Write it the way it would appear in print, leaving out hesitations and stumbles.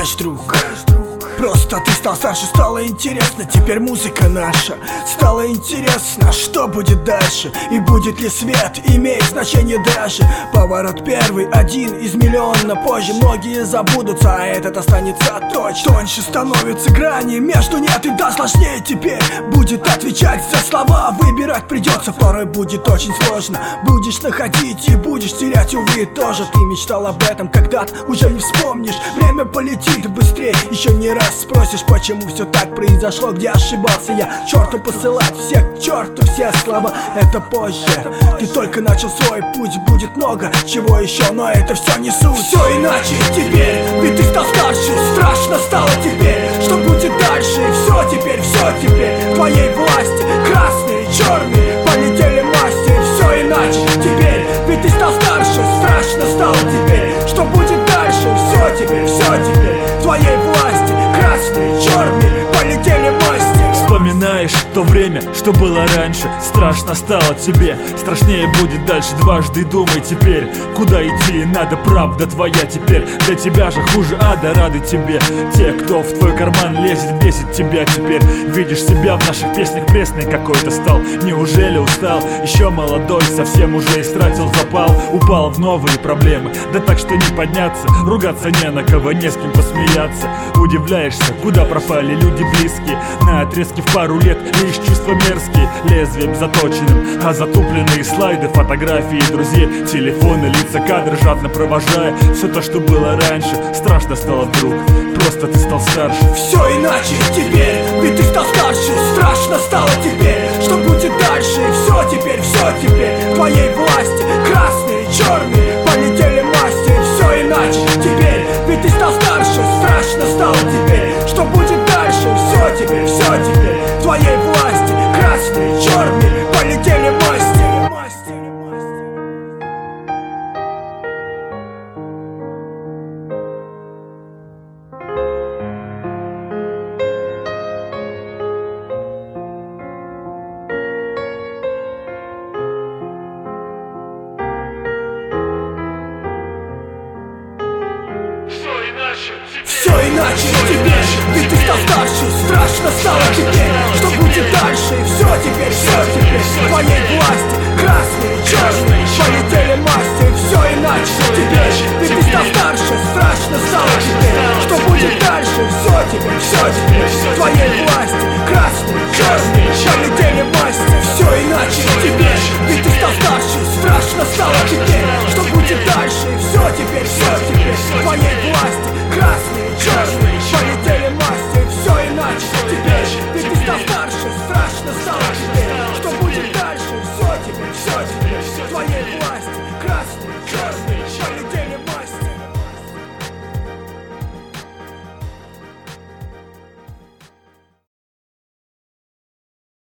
знаешь, друг, просто ты стал старше, стало интересно. Теперь музыка наша. Стало интересно, что будет дальше. И будет ли свет, имеет значение даже. Поворот первый, один из миллиона. Позже многие забудутся, а этот останется точно. Тоньше становятся грани, между нет и да сложнее. Теперь будет отвечать за слова. Выбирать придется, порой будет очень сложно. Будешь находить и будешь терять, увы, тоже. Ты мечтал об этом когда-то, уже не вспомнишь. Время полетит быстрее, еще не раз спросишь, почему все так произошло, где ошибался я. Черту посылать всех, к черту все слова, это позже. Ты только начал свой путь, будет много чего еще, но это все не суть. Все иначе теперь, ведь ты стал старше. Страшно стало теперь, что будет дальше. И все теперь в твоей власти. Красные, черные, полетели масти. Все иначе теперь, ведь ты стал старше. Страшно стало теперь, что будет дальше. Все теперь в твоей власти. Красные, черные, полетели масти. Вспоминаешь то время, что было раньше. Страшно стало тебе, страшнее будет дальше. Дважды думай теперь, куда идти надо, правда твоя теперь. Для тебя же хуже ада, рады тебе те, кто в твой карман лезет, бесит тебя теперь. Видишь себя в наших песнях, пресный какой-то стал. Неужели устал? Еще молодой, совсем уже истратил запал. Упал в новые проблемы, да так что не подняться. Ругаться не на кого, не с кем посмеяться. Удивляешься, куда пропали люди близкие. На отрезке в пару лет лишь чувства мерзкие. Лезвием заточенным, а затупленные слайды, фотографии друзей, телефоны, лица, кадры жадно провожая все то, что было раньше. Страшно стало вдруг, просто ты стал старше. Все иначе теперь, ведь ты стал старше. Страшно стало теперь, что будет дальше. И все теперь в твоей власти. Красные, черные, полетели масти. Все иначе теперь, ведь ты стал старше. Страшно стало теперь, что будет дальше. Все теперь в твоей власти. Красные, черные, полетели масти. Все иначе теперь, ведь ты стал старше. Страшно стало теперь, что будет дальше. И все теперь в твоей власти. Красные, черные, полетели масти. Все иначе теперь, ведь ты стал старше. Страшно стало теперь, что будет дальше. Все теперь в твоей власти. Красные, черные, полетели масти. Все иначе теперь, ведь ты стал старше. Страшно стало теперь, что будет дальше. И все теперь в твоей власти. Красные, черные, полетели масти. Все иначе теперь, ведь ты стал старше. Страшно стало теперь, что будет дальше. Все теперь в твоей власти.